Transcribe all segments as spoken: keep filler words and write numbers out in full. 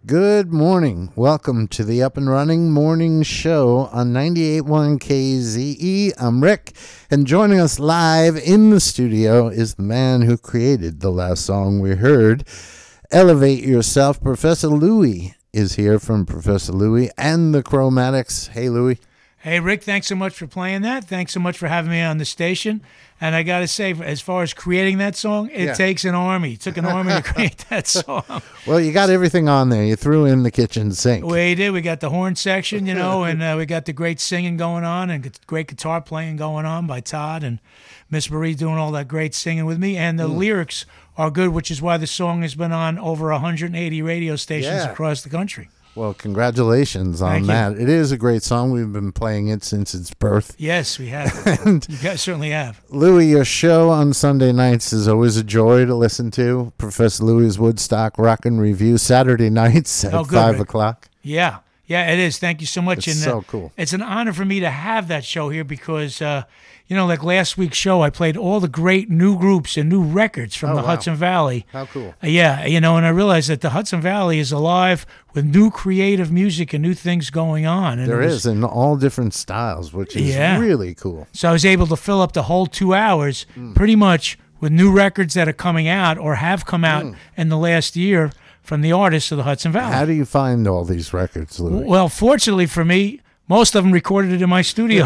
Good morning. Welcome to the Up and Running Morning Show on ninety-eight point one K Z E. I'm Rick, and joining us live in the studio is the man who created the last song we heard, Elevate Yourself. Professor Louie is here from Professor Louie and the Chromatics. Hey, Louie. Hey, Rick, thanks so much for playing that. Thanks so much for having me on the station. And I got to say, as far as creating that song, it Yeah. takes an army. It took an army to create that song. Well, you got everything on there. You threw in the kitchen sink. We did. We got the horn section, you know, and uh, we got the great singing going on and gu- great guitar playing going on by Todd and Miss Marie doing all that great singing with me. And the Mm. lyrics are good, which is why the song has been on over one hundred eighty radio stations Yeah. across the country. Well, congratulations on Thank you. that. It is a great song. We've been playing it since its birth. Yes, we have. And You guys certainly have. Louie, your show on Sunday nights is always a joy to listen to. Professor Louie's Woodstock Rockin' Review, Saturday nights at Oh, good, five Rick. o'clock. Yeah, yeah, it is. Thank you so much. It's and, uh, so cool. It's an honor for me to have that show here because, uh, you know, like last week's show, I played all the great new groups and new records from Oh, the wow. Hudson Valley. How cool. Uh, yeah, you know, and I realized that the Hudson Valley is alive with new creative music and new things going on. And There it was- is in all different styles, which is Yeah. really cool. So I was able to fill up the whole two hours Mm. pretty much with new records that are coming out or have come out Mm. in the last year from the artists of the Hudson Valley. How do you find all these records, Louie? Well, fortunately for me, most of them recorded it in my studio,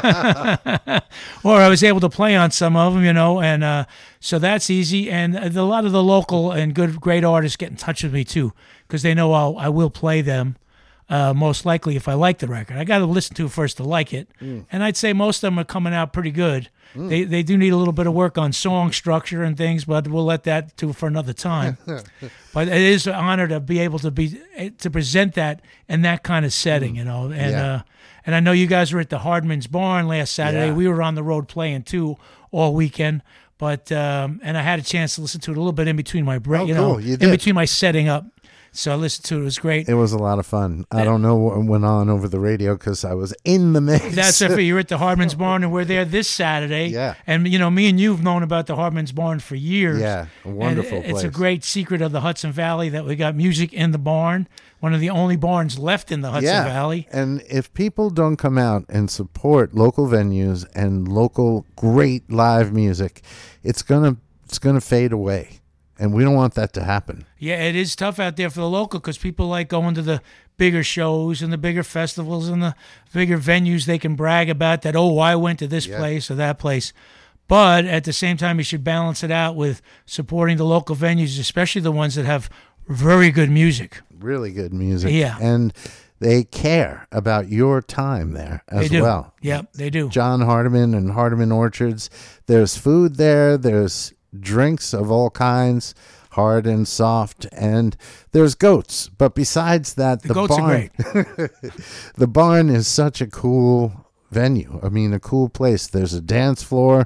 or I was able to play on some of them, you know, and uh, so that's easy. And a lot of the local and good, great artists get in touch with me too, because they know I'll, I will play them. Uh, most likely, if I like the record, I got to listen to it first to like it. Mm. And I'd say most of them are coming out pretty good. They they do need a little bit of work on song structure and things, but we'll let that do for another time. But it is an honor to be able to be to present that in that kind of setting, you know. And Yeah. uh, and I know you guys were at the Hardman's Barn last Saturday. Yeah. We were on the road playing too all weekend. But um, and I had a chance to listen to it a little bit in between my break, Oh, you know, cool. You in did. between my setting up. So I listened to it. It was great. It was a lot of fun. I don't know what went on over the radio because I was in the mix. That's it. You're at the Hardman's Barn, and we're there this Saturday. Yeah. And, you know, me and you have known about the Hardman's Barn for years. Yeah, a And wonderful It's place. a great secret of the Hudson Valley that we got music in the barn, one of the only barns left in the Hudson yeah. Valley. And if people don't come out and support local venues and local great live music, it's gonna it's gonna fade away. And we don't want that to happen. Yeah, it is tough out there for the local because people like going to the bigger shows and the bigger festivals and the bigger venues. They can brag about that, oh, I went to this Yeah. place or that place. But at the same time, you should balance it out with supporting the local venues, especially the ones that have very good music. Really good music. Yeah. And they care about your time there as They do. well. Yep, they do. John Hardiman and Hardiman Orchards. There's food there. There's drinks of all kinds, hard and soft, and there's goats. But besides that, The, the, goats barn, are great. the barn is such a cool venue. I mean, a cool place. There's a dance floor,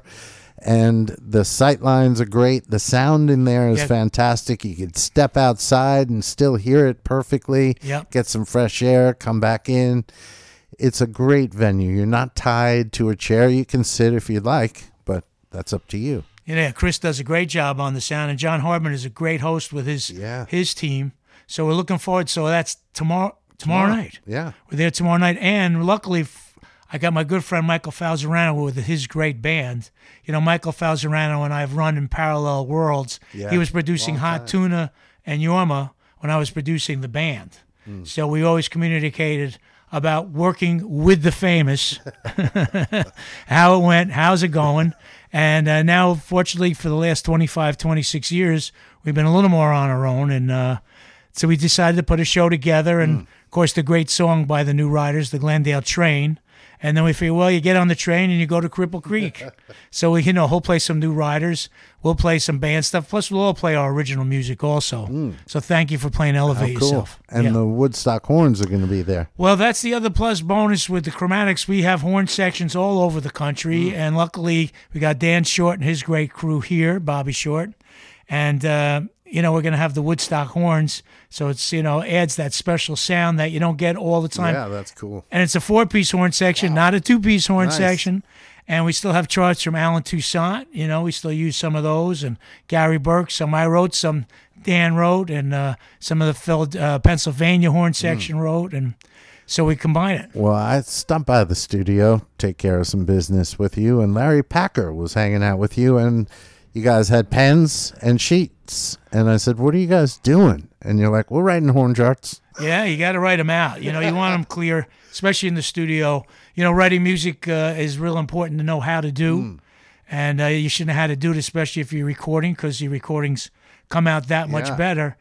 and the sight lines are great. The sound in there is Yeah. fantastic. You could step outside and still hear it perfectly. Yep. Get some fresh air, come back in. It's a great venue. You're not tied to a chair. You can sit if you'd like, but that's up to you. Yeah, Chris does a great job on the sound, and John Hardman is a great host with his Yeah. his team. So we're looking forward. So that's tomorrow tomorrow, night. Yeah. We're there tomorrow night, and luckily, f- I got my good friend Michael Falzerano with his great band. You know, Michael Falzerano and I have run in parallel worlds. Yeah, He was producing long Hot time. Tuna and Yorma when I was producing the band. Hmm. So we always communicated about working with the famous, how it went, how's it going. And uh, now, fortunately, for the last twenty-five, twenty-six years, we've been a little more on our own. And uh, so we decided to put a show together. And, of course, the great song by the New Riders, the Glendale Train. And then we figured, well, you get on the train and you go to Cripple Creek. So, we, you know, he'll play some New Riders. We'll play some band stuff. Plus, we'll all play our original music also. So thank you for playing Elevate How cool. Yourself. And Yeah. the Woodstock Horns are going to be there. Well, that's the other plus bonus with the Chromatics. We have horn sections all over the country, and luckily we got Dan Short and his great crew here, Bobby Short, and uh, you know, we're going to have the Woodstock horns. So it's, you know, adds that special sound that you don't get all the time. Yeah, that's cool. And it's a four-piece horn section, Wow. not a two-piece horn Nice. section. And we still have charts from Alan Toussaint. You know, we still use some of those. And Gary Burke, some I wrote, some Dan wrote, and uh, some of the Phil, uh, Pennsylvania horn section Mm. wrote. And so we combine it. Well, I stopped by the studio, take care of some business with you, and Larry Packer was hanging out with you, and you guys had pens and sheets. And I said, what are you guys doing? And you're like, we're writing horn charts. Yeah, you got to write them out. You know, you want them clear, especially in the studio. You know, writing music uh, is real important to know how to do. Mm. And uh, you should know how to do it, especially if you're recording, because your recordings come out that much Yeah. better.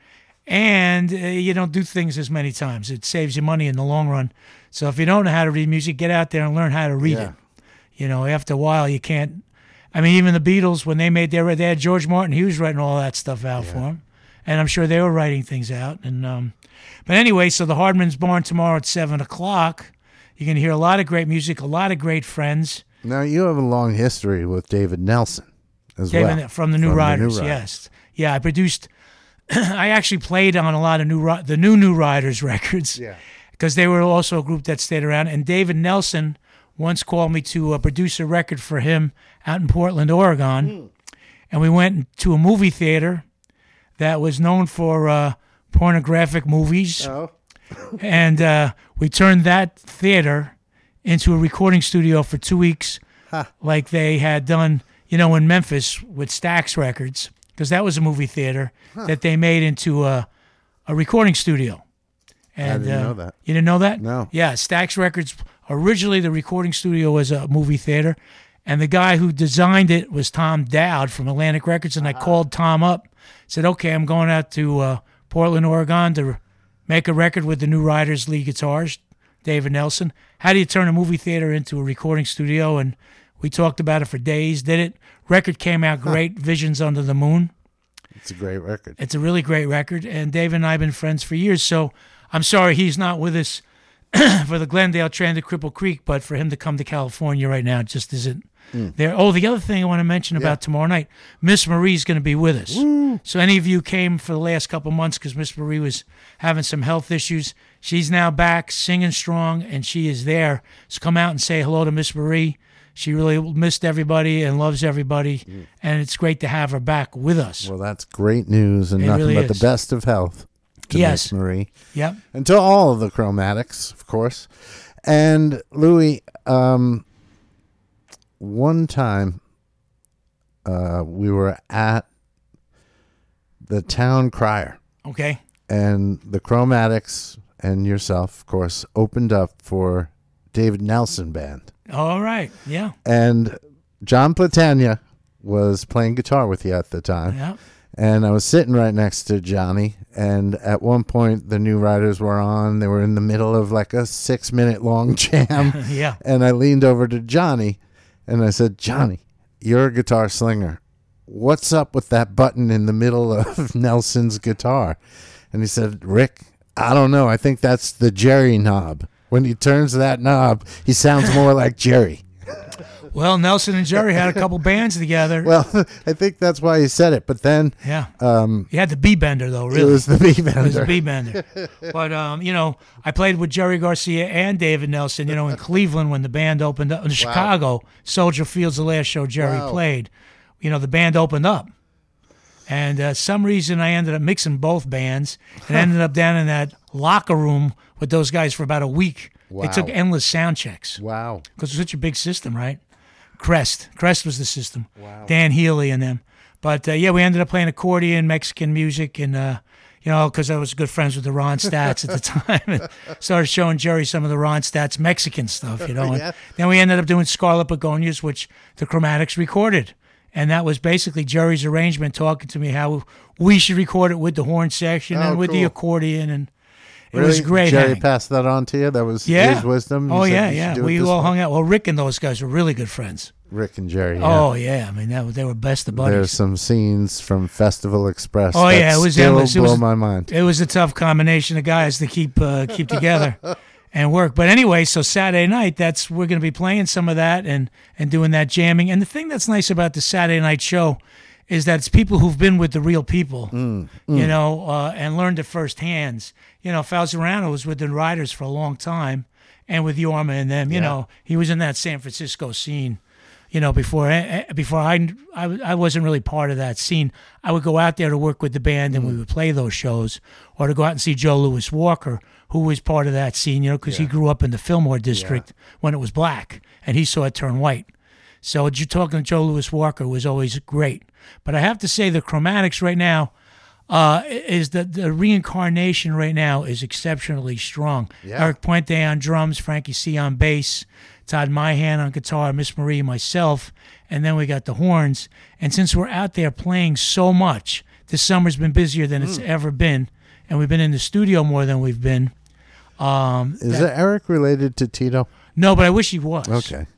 And uh, you don't do things as many times. It saves you money in the long run. So if you don't know how to read music, get out there and learn how to read Yeah. it. You know, after a while, you can't. I mean, even the Beatles, when they made their, they had George Martin, he was writing all that stuff out Yeah. for them. And I'm sure they were writing things out. And um, But anyway, so the Hardman's Barn tomorrow at seven o'clock. You're going to hear a lot of great music, a lot of great friends. Now, you have a long history with David Nelson as David, well. from the New From the New Riders, Riders. yes. Yeah, I produced, I actually played on a lot of new Ri- the new New Riders records. Yeah. Because they were also a group that stayed around. And David Nelson once called me to uh, produce a record for him out in Portland, Oregon. Mm. And we went to a movie theater that was known for uh, pornographic movies. Oh. And uh, we turned that theater into a recording studio for two weeks, Huh. like they had done, you know, in Memphis with Stax Records, because that was a movie theater that they made into a, a recording studio. And, didn't uh, know that. You didn't know that? No. Yeah, Stax Records, originally the recording studio was a movie theater, and the guy who designed it was Tom Dowd from Atlantic Records, and I called Tom up, said, okay, I'm going out to uh, Portland, Oregon to make a record with the New Riders lead guitarist, David Nelson. How do you turn a movie theater into a recording studio? And we talked about it for days, did it. Record came out great, Visions Under the Moon. It's a great record. It's a really great record, and David and I have been friends for years, so I'm sorry he's not with us for the Glendale Train to Cripple Creek, but for him to come to California right now just isn't there. Oh, the other thing I want to mention about tomorrow night, Miss Marie's going to be with us. Woo. So any of you came for the last couple months because Miss Marie was having some health issues, she's now back singing strong, and she is there. So come out and say hello to Miss Marie. She really missed everybody and loves everybody, and it's great to have her back with us. Well, that's great news, and It nothing really but is. the best of health to Yes. Miss Marie. Yep. And to all of the Chromatics, of course. And Louis, um, one time uh, we were at the town crier, Okay. and the Chromatics and yourself, of course, opened up for David Nelson Band. All right. Yeah. And John Platania was playing guitar with you at the time. Yeah. And I was sitting right next to Johnny, and at one point the New Riders were on. They were in the middle of like a six minute long jam. Yeah. And I leaned over to Johnny and I said, Johnny, you're a guitar slinger. What's up with that button in the middle of Nelson's guitar? And he said, Rick, I don't know. I think that's the Jerry knob. When he turns that knob, he sounds more like Jerry. Well, Nelson and Jerry had a couple bands together. Well, I think that's why he said it. But then yeah. um, He had the B-bender, though, it really. was the B It was bender. the B-bender. But, um, you know, I played with Jerry Garcia and David Nelson, you know, in Cleveland when the band opened up. In Chicago, Soldier Field's the last show Jerry Wow. played. You know, the band opened up. And uh, some reason I ended up mixing both bands and ended up down in that locker room with those guys for about a week. Wow. They took endless sound checks Wow. because it's such a big system, right? Crest. Crest was the system. Wow. Dan Healy and them. But, uh, yeah, we ended up playing accordion, Mexican music, and, uh, you know, because I was good friends with the Ron Stats at the time. And started showing Jerry some of the Ron Stats Mexican stuff, you know. And Yeah. then we ended up doing Scarlet Begonias, which the Chromatics recorded. And that was basically Jerry's arrangement talking to me how we should record it with the horn section Oh, and with the cool. accordion. And it Really? was great. Jerry hang. passed that on to you? That was Yeah. his wisdom? Oh, He said yeah, you should yeah. do it We this all way? hung out. Well, Rick and those guys were really good friends. Rick and Jerry. Yeah. Oh, yeah. I mean, that, they were best of buddies. There's some scenes from Festival Express Oh, that yeah, it was still endless. It blow was- my mind. It was a tough combination of guys to keep uh, keep together and work. But anyway, so Saturday night, that's we're going to be playing some of that and and doing that jamming. And the thing that's nice about the Saturday night show is that it's people who've been with the real people, Mm, you know, uh, and learned it firsthand. You know, Falzarano was with the Riders for a long time, and with Yorma and them. You Yeah. know, he was in that San Francisco scene. You know, before eh, eh, before I, I I wasn't really part of that scene. I would go out there to work with the band, and we would play those shows, or to go out and see Joe Louis Walker, who was part of that scene. You know, because he Yeah. grew up in the Fillmore district when it was black, and he saw it turn white. So you're talking to Joe Louis Walker was always great. But I have to say the Chromatics right now uh, is that the reincarnation right now is exceptionally strong. Yeah. Eric Puente on drums, Frankie C on bass, Todd Myhan on guitar, Miss Marie, myself, and then we got the horns. And since we're out there playing so much, this summer's been busier than it's ever been, and we've been in the studio more than we've been. Um, Is that- Eric related to Tito? no, but I wish he was. Okay.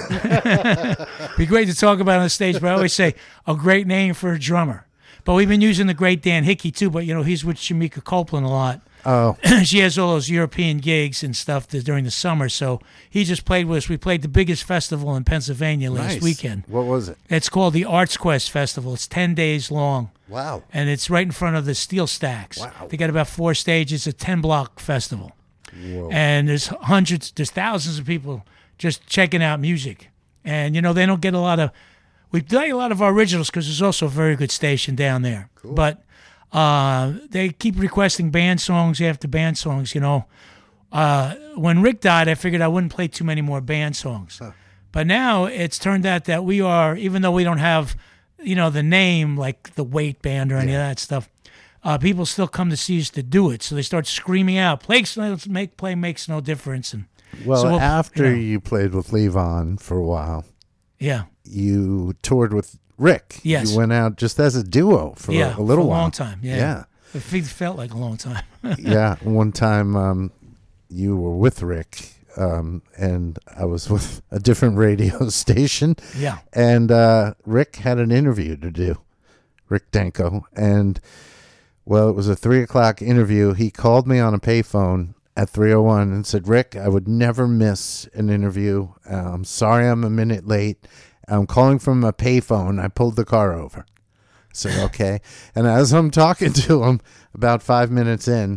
Be great to talk about on the stage, but I always say a great name for a drummer. But we've been using the great Dan Hickey too, but you know, he's with Shamika Copeland a lot. Oh, She has all those European gigs and stuff that during the summer, so he just played with us. We played the biggest festival in Pennsylvania last nice. weekend. What was it? It's called the Arts Quest Festival. It's ten days long, Wow. and it's right in front of the Steel Stacks. Wow. They got about four stages, a ten-block festival. Whoa. And there's hundreds, there's thousands of people just checking out music. And, you know, they don't get a lot of, we play a lot of our originals because there's also a very good station down there. Cool. But uh, they keep requesting band songs after band songs, you know. Uh, when Rick died, I figured I wouldn't play too many more band songs. Huh. But now it's turned out that we are, even though we don't have, you know, the name like the Weight Band or any of that stuff, uh, people still come to see us to do it. So they start screaming out, play, make, play makes no difference. And Well, so we'll- after you know. you played with Levon for a while, yeah, you toured with Rick. Yes. You went out just as a duo for yeah, a little for a while. long time. Yeah. Yeah. It fe- felt like a long time. Yeah. One time um, you were with Rick, um, and I was with a different radio station, Yeah. and uh, Rick had an interview to do, Rick Danko. And, well, it was a three o'clock interview. He called me on a payphone at three oh one and said, Rick, I would never miss an interview. Uh, I'm sorry I'm a minute late. I'm calling from a payphone. I pulled the car over. I said, okay. And as I'm talking to him, about five minutes in,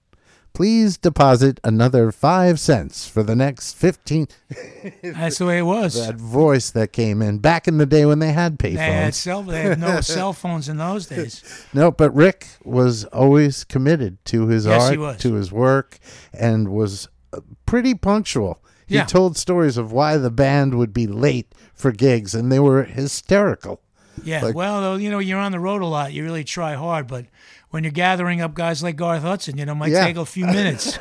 please deposit another five cents for the next fifteen. That's the way it was. That voice that came in back in the day when they had They had, payphones. cell, they had no cell phones in those days. No, but Rick was always committed to his Yes, art, he was. to his work, and was uh, pretty punctual. He Yeah. told stories of why the band would be late for gigs, and they were hysterical. Yeah, Like- well, though, you know, you're on the road a lot. You really try hard, but when you're gathering up guys like Garth Hudson, you know, it might Yeah. take a few minutes.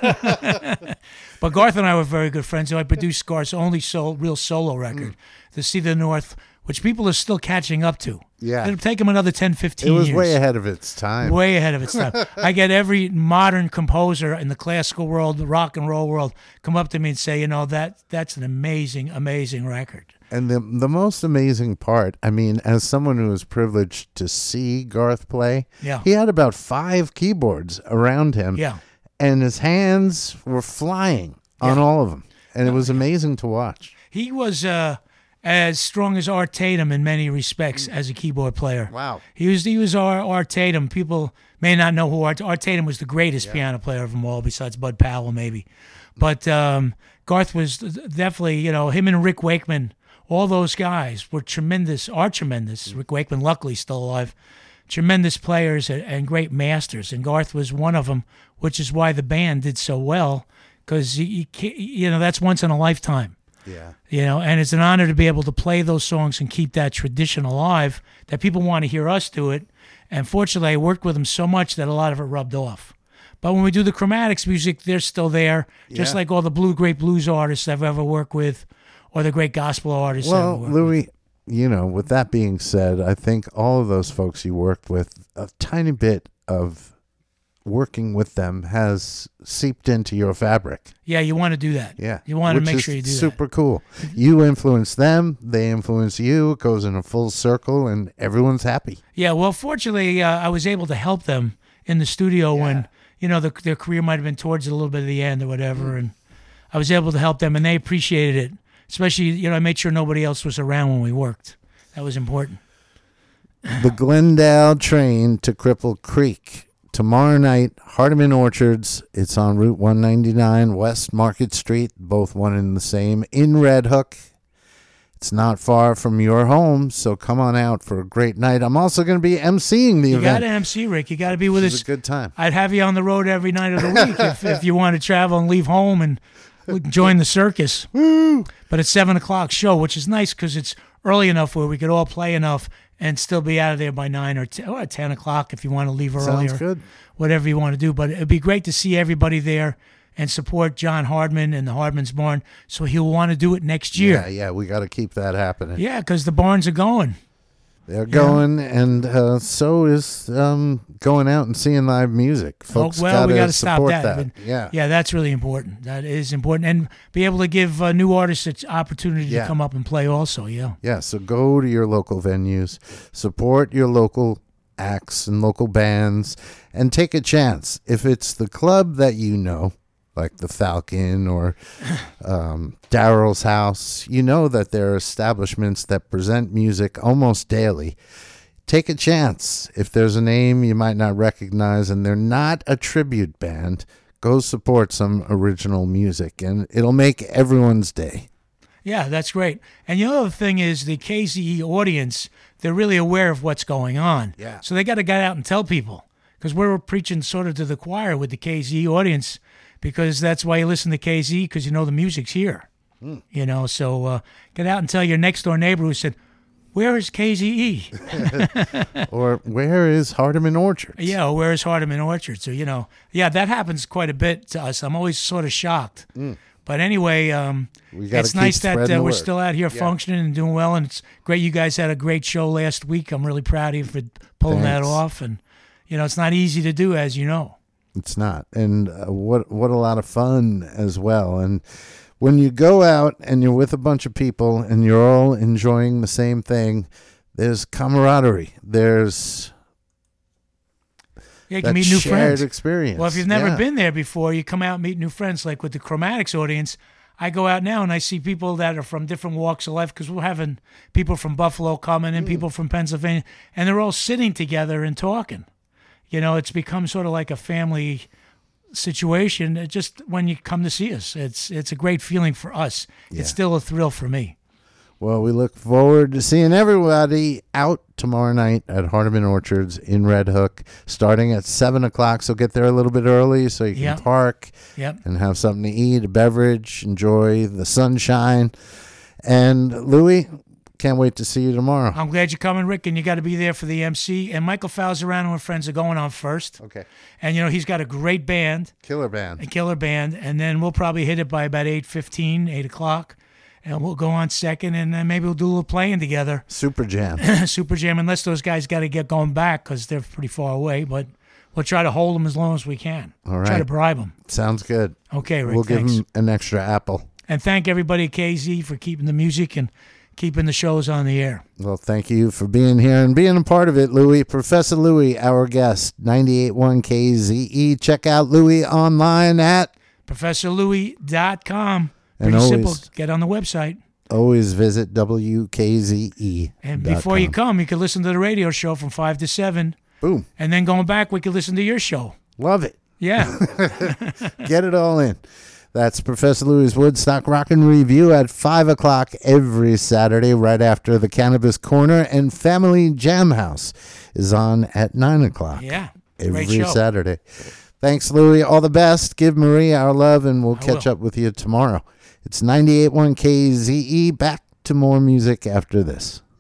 But Garth and I were very good friends. So I produced Garth's only sol- real solo record, The See the North, which people are still catching up to. Yeah. It'll take them another ten, It fifteen was years. way ahead of its time. Way ahead of its time. I get every modern composer in the classical world, the rock and roll world, come up to me and say, you know, that that's an amazing, amazing record. And the the most amazing part, I mean, as someone who was privileged to see Garth play, Yeah. he had about five keyboards around him, Yeah. and his hands were flying on Yeah. all of them, and it was amazing to watch. He was uh, as strong as Art Tatum in many respects as a keyboard player. Wow. He was he was our Art Tatum. People may not know who Art Art Tatum was. The greatest piano player of them all, besides Bud Powell, maybe. But um, Garth was definitely, you know, him and Rick Wakeman. All those guys were tremendous, are tremendous. Rick Wakeman, luckily, still alive. Tremendous players and, and great masters, and Garth was one of them, which is why the band did so well, because you, you know that's once in a lifetime. Yeah. You know, and it's an honor to be able to play those songs and keep that tradition alive, that people want to hear us do it. And fortunately, I worked with them so much that a lot of it rubbed off. But when we do the Chromatics music, they're still there, just Yeah. like all the blue, great blues artists I've ever worked with, or the great gospel artists I've Well, ever worked with. Louis, you know, with that being said, I think all of those folks you worked with, a tiny bit of working with them has seeped into your fabric. Yeah, you want to do that. Yeah. You want to Which make is sure you do super cool. You influence them, they influence you, it goes in a full circle, and everyone's happy. that. Yeah, well, fortunately, uh, I was able to help them in the studio when, you know, the, their career might have been towards a little bit of the end or whatever, and I was able to help them, and they appreciated it. Especially, you know, I made sure nobody else was around when we worked. That was important. the Glendale train to Cripple Creek. Tomorrow night, Hardeman Orchards. It's on Route one ninety-nine, West Market Street, both one and the same, in Red Hook. It's not far from your home, so come on out for a great night. I'm also going to be emceeing the You event. got to M C, Rick. You got to be with It's us. a good time. I'd have you on the road every night of the week if, if you want to travel and leave home and join the circus. Woo! But it's seven o'clock show, which is nice because it's early enough where we could all play enough and still be out of there by nine or ten, or ten o'clock if you want to leave earlier. Sounds good. Whatever you want to do. But it'd be great to see everybody there and support John Hardman and the Hardman's Barn, so he'll want to do it next year. Yeah, yeah, we got to keep that happening. Yeah, because the barns are going. They're going, and uh, so is um, going out and seeing live music. Folks oh, well, gotta we got to stop support that. that. But Yeah, yeah, that's really important. That is important, and be able to give uh, new artists an opportunity Yeah. to come up and play. Also, yeah. yeah. So go to your local venues, support your local acts and local bands, and take a chance. If it's the club that you know, like the Falcon or um, Daryl's House, you know that there are establishments that present music almost daily. Take a chance. If there's a name you might not recognize and they're not a tribute band, go support some original music, and it'll make everyone's day. Yeah, that's great. And the other thing is the K Z E audience, they're really aware of what's going on. Yeah. So they got to get out and tell people, because we're preaching sort of to the choir with the K Z E audience, because that's why you listen to K Z E, because you know the music's here. Mm. You know, so uh, get out and tell your next door neighbor who said, "Where is K Z E?" Or where is Hardeman Orchards? Yeah, or where is Hardeman Orchard? So, you know, yeah, that happens quite a bit to us. I'm always sort of shocked. Mm. But anyway, um, We gotta it's keep nice that spreading uh, the we're word. still out here Yeah. functioning and doing well, and it's great you guys had a great show last week. I'm really proud of you for pulling that Thanks. off. And, you know, it's not easy to do, as you know. It's not. And uh, what what a lot of fun as well. And when you go out and you're with a bunch of people and you're all enjoying the same thing, there's camaraderie. There's Yeah, you that can meet new shared friends. experience. Well, if you've never Yeah. been there before, you come out and meet new friends. Like with the Chromatics audience, I go out now and I see people that are from different walks of life, because we're having people from Buffalo coming and Mm. people from Pennsylvania, and they're all sitting together and talking. You know, it's become sort of like a family situation. It just when you come to see us, it's it's a great feeling for us. Yeah. It's still a thrill for me. Well, we look forward to seeing everybody out tomorrow night at Hardeman Orchards in Red Hook, starting at seven o'clock. So get there a little bit early so you can Yep. park Yep. and have something to eat, a beverage, enjoy the sunshine. And Louie, can't wait to see you tomorrow. I'm glad you're coming, Rick, and you got to be there for the M C. And Michael Falzerano and friends are going on first. Okay. And, you know, he's got a great band. Killer band. A killer band, and then we'll probably hit it by about eight fifteen, eight o'clock, and we'll go on second, and then maybe we'll do a little playing together. Super Jam. Super Jam, unless those guys got to get going back because they're pretty far away, but we'll try to hold them as long as we can. All Try to right. bribe them. Sounds good. Okay, Rick, We'll thanks. give them an extra apple. And thank everybody at K Z for keeping the music and keeping the shows on the air. Well, thank you for being here and being a part of it, Louie. Professor Louie, our guest, ninety-eight point one K Z E. Check out Louie online at, Professor Louie dot com. And Pretty always- simple. Get on the website. always visit W K Z E. And before you come, you can listen to the radio show from five to seven. Boom. And then going back, we can listen to your show. Love it. Yeah. Get it all in. That's Professor Louie's Woodstock Rockin' Review at five o'clock every Saturday, right after the Cannabis Corner, and Family Jam House is on at nine o'clock Yeah. every Great show. Saturday. Thanks, Louie. All the best. Give Marie our love, and we'll I catch will. up with you tomorrow. It's ninety-eight point one K Z E. Back to more music after this.